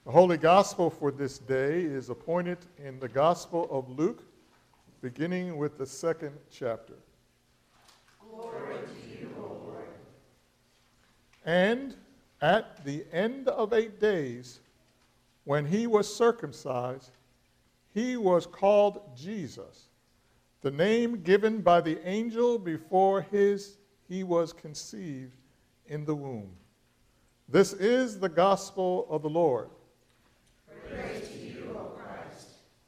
The Holy Gospel for this day is appointed in the Gospel of Luke, beginning with the 2nd chapter. Glory to you, O Lord. And at the end of 8 days, when he was circumcised, he was called Jesus, the name given by the angel before he was conceived in the womb. This is the gospel of the Lord. Praise to you, O Christ.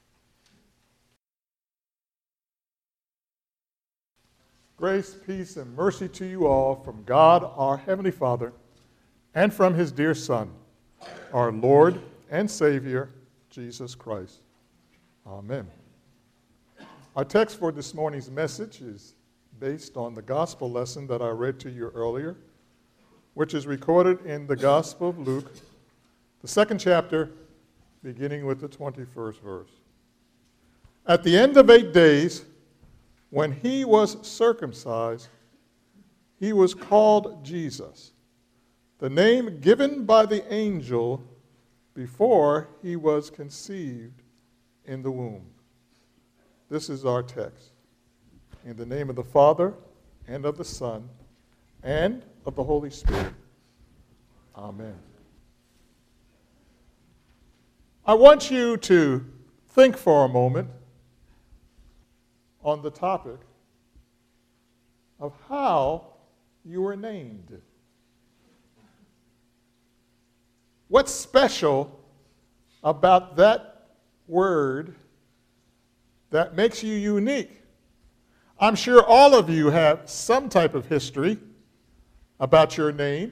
Grace, peace, and mercy to you all from God, our Heavenly Father, and from his dear Son, our Lord and Savior, Jesus Christ. Amen. Our text for this morning's message is based on the gospel lesson that I read to you earlier, which is recorded in the Gospel of Luke, the 2nd chapter, beginning with the 21st verse. At the end of 8 days, when he was circumcised, he was called Jesus, the name given by the angel before he was conceived in the womb. This is our text. In the name of the Father, and of the Son, and of the Holy Spirit. Amen. I want you to think for a moment on the topic of how you were named. What's special about that word that makes you unique? I'm sure all of you have some type of history about your name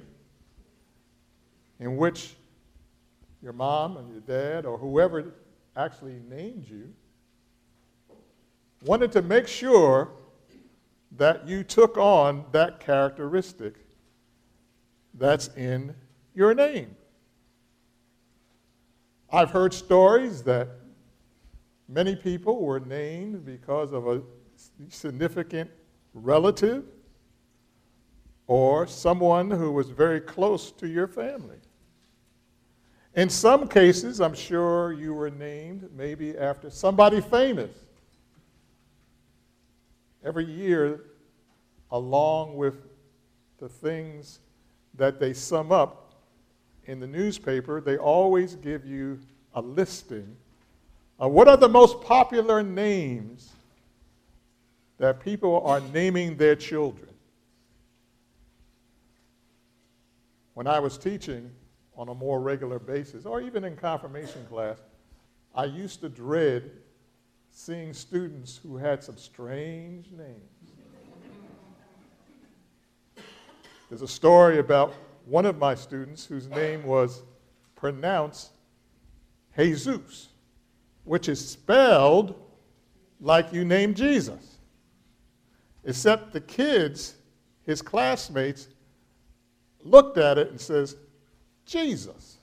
in which your mom and your dad or whoever actually named you wanted to make sure that you took on that characteristic that's in your name. I've heard stories that many people were named because of a significant relative or someone who was very close to your family. In some cases, I'm sure you were named maybe after somebody famous. Every year, along with the things that they sum up in the newspaper, they always give you a listing of what are the most popular names that people are naming their children. When I was teaching on a more regular basis, or even in confirmation class, I used to dread seeing students who had some strange names. There's a story about one of my students whose name was pronounced Jesus, which is spelled like you named Jesus, except the kids, his classmates, looked at it and says, Jesus.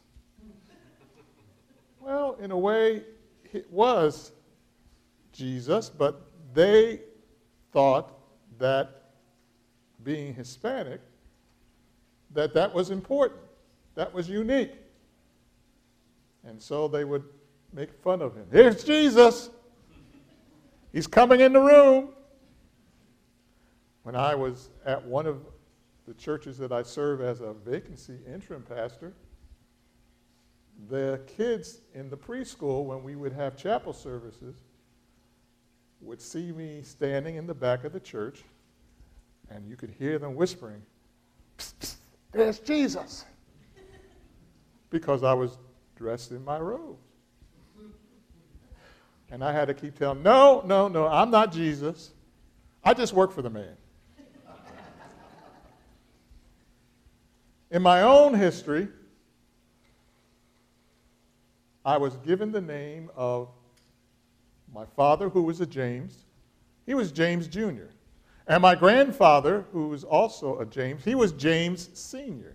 Well, in a way, it was Jesus, but they thought that being Hispanic, that was important, that was unique. And so they would make fun of him. Here's Jesus. He's coming in the room. When I was at one of the churches that I serve as a vacancy interim pastor, the kids in the preschool, when we would have chapel services, would see me standing in the back of the church, and you could hear them whispering, "Psst, psst, there's Jesus," because I was dressed in my robes. And I had to keep telling, no, I'm not Jesus. I just work for the man. In my own history, I was given the name of my father, who was a James. He was James Jr. And my grandfather, who was also a James, he was James Sr.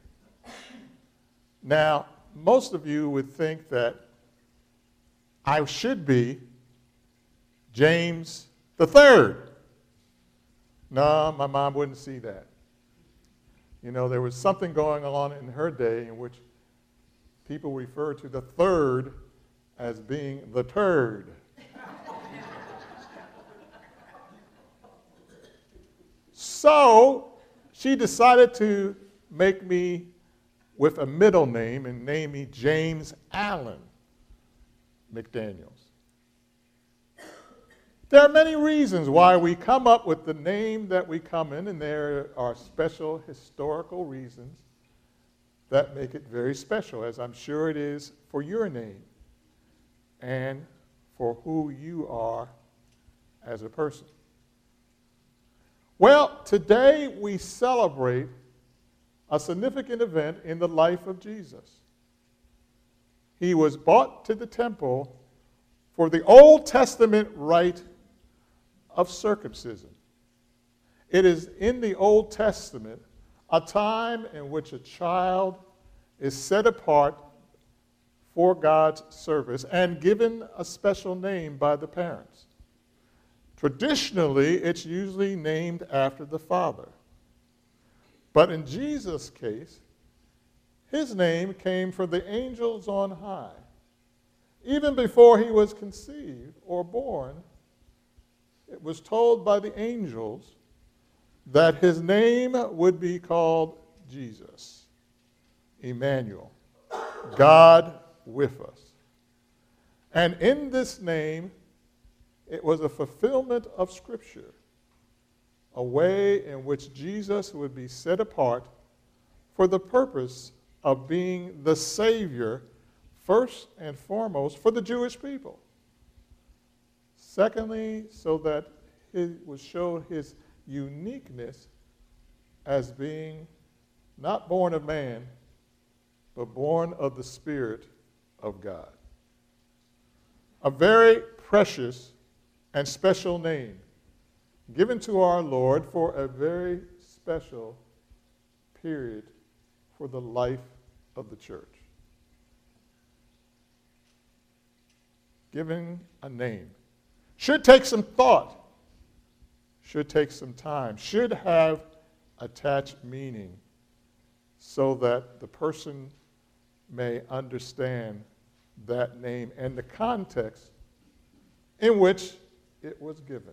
Now, most of you would think that I should be James the Third. No, my mom wouldn't see that. You know, there was something going on in her day in which people refer to the third as being the turd. So she decided to make me with a middle name and name me James Allen McDaniels. There are many reasons why we come up with the name that we come in, and there are special historical reasons that make it very special, as I'm sure it is for your name and for who you are as a person. Well, today we celebrate a significant event in the life of Jesus. He was brought to the temple for the Old Testament rite of circumcision. It is in the Old Testament a time in which a child is set apart for God's service and given a special name by the parents. Traditionally, it's usually named after the father. But in Jesus' case, his name came from the angels on high. Even before he was conceived or born, it was told by the angels that his name would be called Jesus, Emmanuel, God with us. And in this name, it was a fulfillment of Scripture, a way in which Jesus would be set apart for the purpose of being the Savior, first and foremost, for the Jewish people. Secondly, so that he would show his uniqueness as being not born of man, but born of the Spirit of God. A very precious and special name given to our Lord for a very special period for the life of the church. Giving a name should take some thought, should take some time, should have attached meaning so that the person may understand that name and the context in which it was given.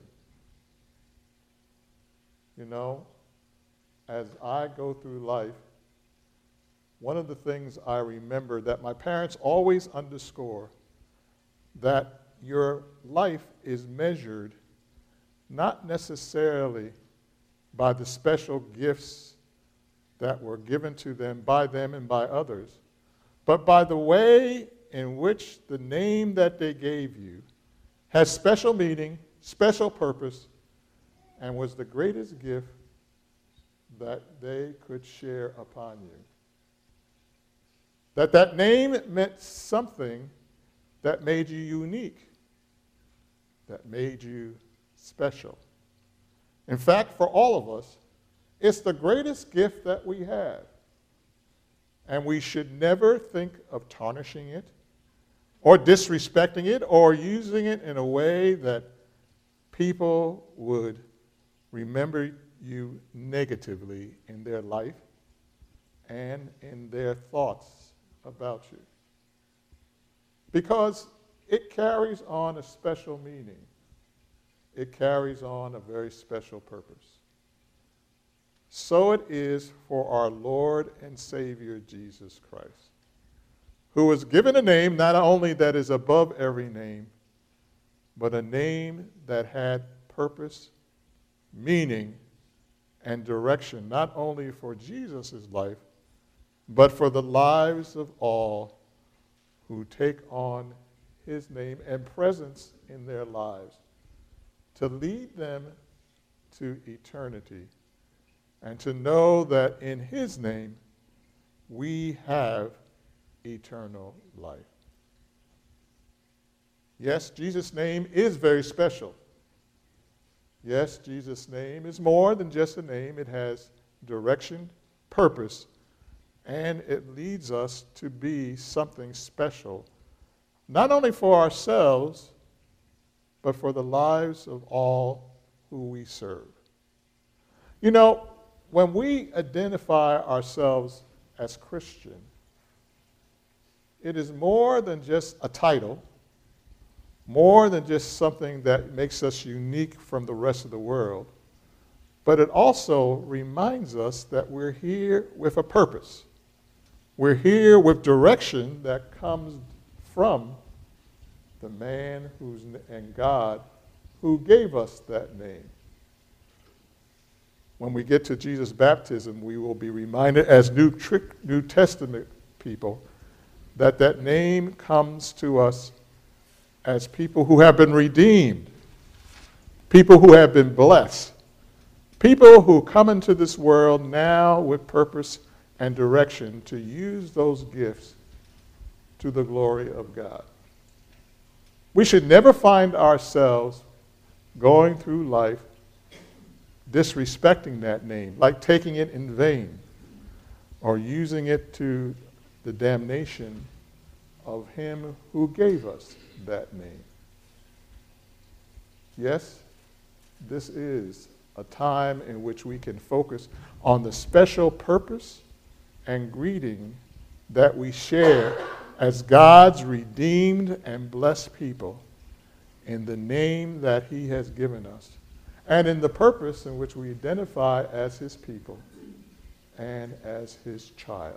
You know, as I go through life, one of the things I remember that my parents always underscore, that your life is measured not necessarily by the special gifts that were given to them by them and by others, but by the way in which the name that they gave you has special meaning, special purpose, and was the greatest gift that they could share upon you. That name meant something that made you unique, that made you special. In fact, for all of us, it's the greatest gift that we have. And we should never think of tarnishing it or disrespecting it or using it in a way that people would remember you negatively in their life and in their thoughts about you. Because it carries on a special meaning. It carries on a very special purpose. So it is for our Lord and Savior Jesus Christ, who was given a name not only that is above every name, but a name that had purpose, meaning, and direction, not only for Jesus' life, but for the lives of all who take on his name and presence in their lives to lead them to eternity and to know that in his name we have eternal life. Yes, Jesus' name is very special. Yes, Jesus' name is more than just a name. It has direction, purpose, and it leads us to be something special, not only for ourselves, but for the lives of all who we serve. You know, when we identify ourselves as Christian, it is more than just a title, more than just something that makes us unique from the rest of the world, but it also reminds us that we're here with a purpose. We're here with direction that comes from the man and God who gave us that name. When we get to Jesus' baptism, we will be reminded as New Testament people that that name comes to us as people who have been redeemed, people who have been blessed, people who come into this world now with purpose and direction to use those gifts to the glory of God. We should never find ourselves going through life disrespecting that name, like taking it in vain or using it to the damnation of him who gave us that name. Yes, this is a time in which we can focus on the special purpose and greeting that we share as God's redeemed and blessed people in the name that he has given us, and in the purpose in which we identify as his people and as his child.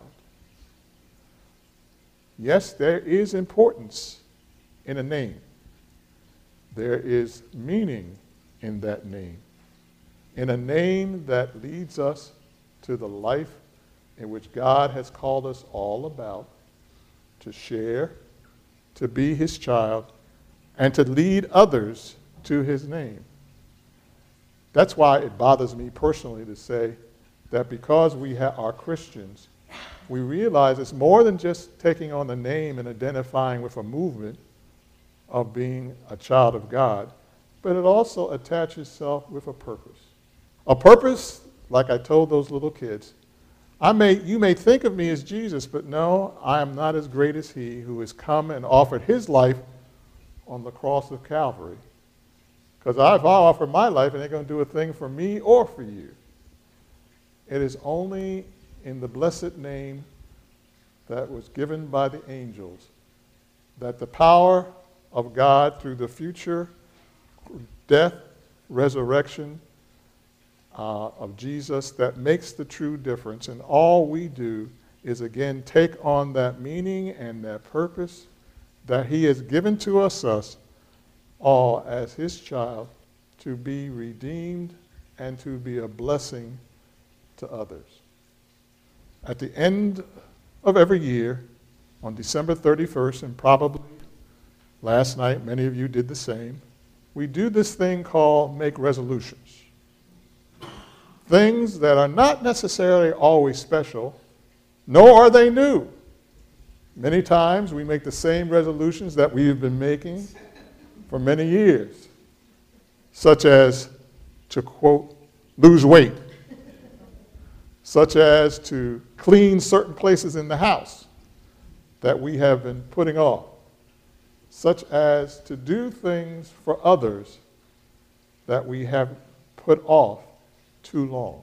Yes, there is importance in a name. There is meaning in that name. In a name that leads us to the life in which God has called us all about, to share, to be his child, and to lead others to his name. That's why it bothers me personally to say that because we are Christians, we realize it's more than just taking on the name and identifying with a movement of being a child of God, but it also attaches itself with a purpose. A purpose, like I told those little kids, you may think of me as Jesus, but no, I am not as great as he who has come and offered his life on the cross of Calvary. Because if I offer my life, it ain't going to do a thing for me or for you. It is only in the blessed name that was given by the angels that the power of God through the future death, resurrection of Jesus that makes the true difference. And all we do is, again, take on that meaning and that purpose that he has given to us all as his child to be redeemed and to be a blessing to others. At the end of every year, on December 31st, and probably last night, many of you did the same, we do this thing called make resolutions. Things that are not necessarily always special, nor are they new. Many times we make the same resolutions that we've been making for many years, such as to, quote, lose weight, such as to clean certain places in the house that we have been putting off, such as to do things for others that we have put off too long.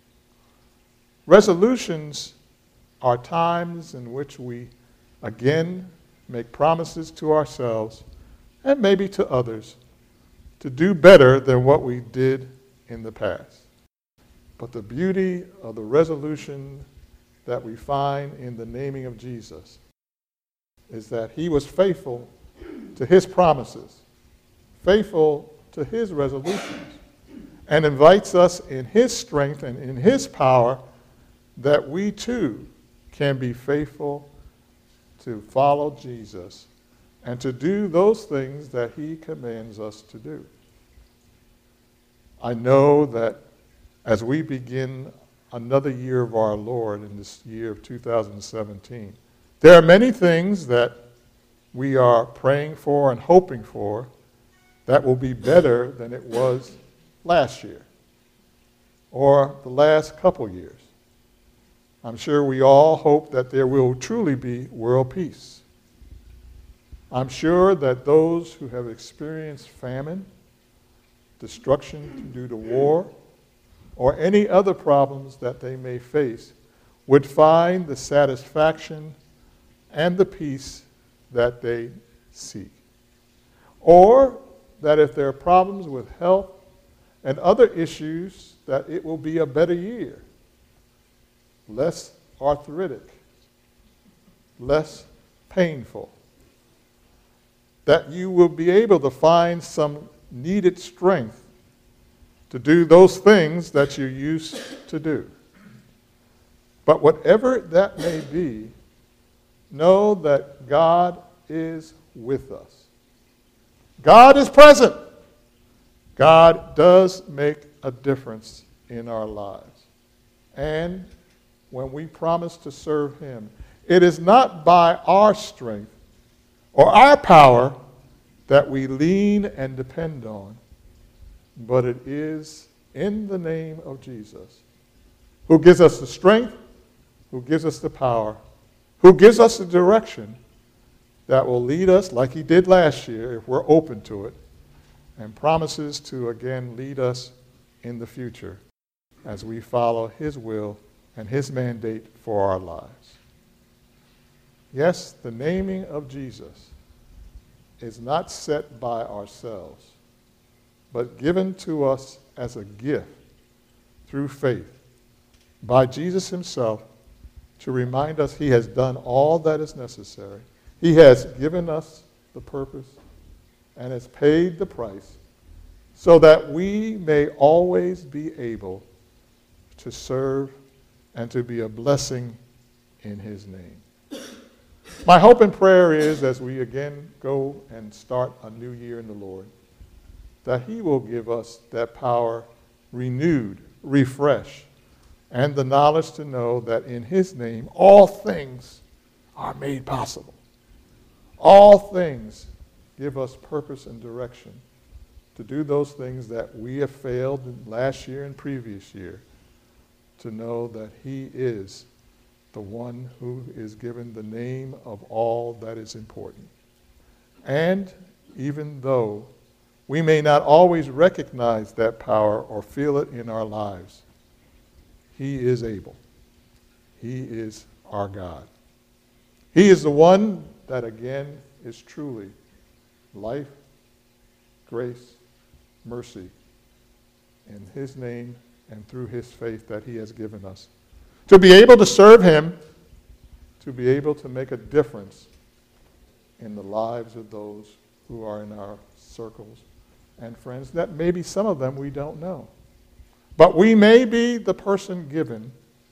Resolutions are times in which we, again, make promises to ourselves and maybe to others to do better than what we did in the past. But the beauty of the resolution that we find in the naming of Jesus is that he was faithful to his promises, faithful to his resolutions, and invites us in his strength and in his power that we too can be faithful to follow Jesus and to do those things that he commands us to do. I know that as we begin another year of our Lord in this year of 2017, there are many things that we are praying for and hoping for that will be better than it was last year or the last couple years. I'm sure we all hope that there will truly be world peace. I'm sure that those who have experienced famine, destruction due to war, or any other problems that they may face would find the satisfaction and the peace that they seek. Or that if there are problems with health and other issues, that it will be a better year, less arthritic, less painful, that you will be able to find some needed strength to do those things that you used to do. But whatever that may be, know that God is with us. God is present. God does make a difference in our lives. And when we promise to serve Him, it is not by our strength or our power that we lean and depend on, but it is in the name of Jesus, who gives us the strength, who gives us the power, who gives us the direction that will lead us, like He did last year, if we're open to it, and promises to again lead us in the future as we follow His will and His mandate for our lives. Yes, the naming of Jesus is not set by ourselves, but given to us as a gift through faith by Jesus Himself to remind us He has done all that is necessary. He has given us the purpose and has paid the price so that we may always be able to serve and to be a blessing in His name. My hope and prayer is, as we again go and start a new year in the Lord, that He will give us that power renewed, refreshed, and the knowledge to know that in His name all things are made possible. All things give us purpose and direction to do those things that we have failed in last year and previous year, to know that He is the one who is given the name of all that is important. And even though we may not always recognize that power or feel it in our lives, He is able. He is our God. He is the one that, again, is truly life, grace, mercy, in His name and through His faith that He has given us. To be able to serve Him, to be able to make a difference in the lives of those who are in our circles and friends, that maybe some of them we don't know. But we may be the person given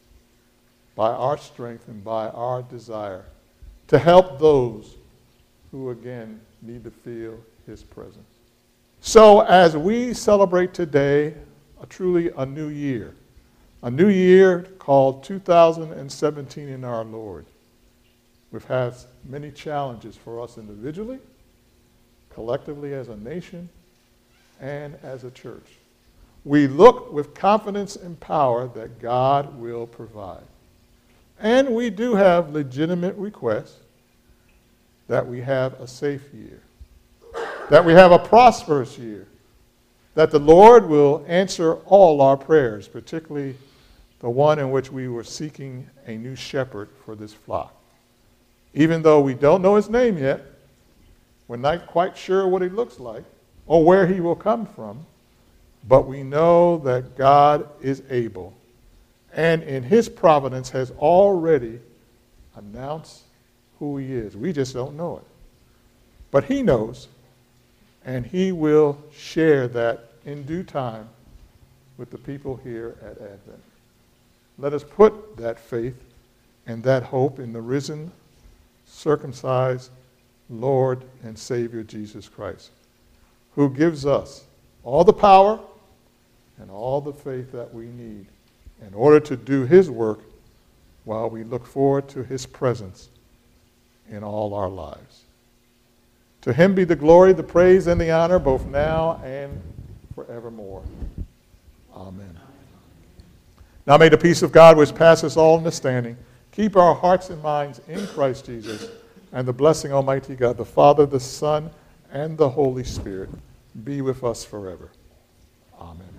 by our strength and by our desire to help those who, again, need to feel His presence. So as we celebrate today truly a new year called 2017 in our Lord, we've had many challenges for us individually, collectively as a nation, and as a church. We look with confidence and power that God will provide. And we do have legitimate requests that we have a safe year, that we have a prosperous year, that the Lord will answer all our prayers, particularly the one in which we were seeking a new shepherd for this flock. Even though we don't know his name yet, we're not quite sure what he looks like or where he will come from, but we know that God is able and in his providence has already announced who he is. We just don't know it. But he knows, and he will share that in due time with the people here at Advent. Let us put that faith and that hope in the risen, circumcised Lord and Savior Jesus Christ, who gives us all the power and all the faith that we need in order to do his work while we look forward to his presence in all our lives. To him be the glory, the praise, and the honor, both now and forevermore. Amen. Now may the peace of God, which passes all understanding, keep our hearts and minds in Christ Jesus, and the blessing of Almighty God, the Father, the Son, and the Holy Spirit be with us forever. Amen.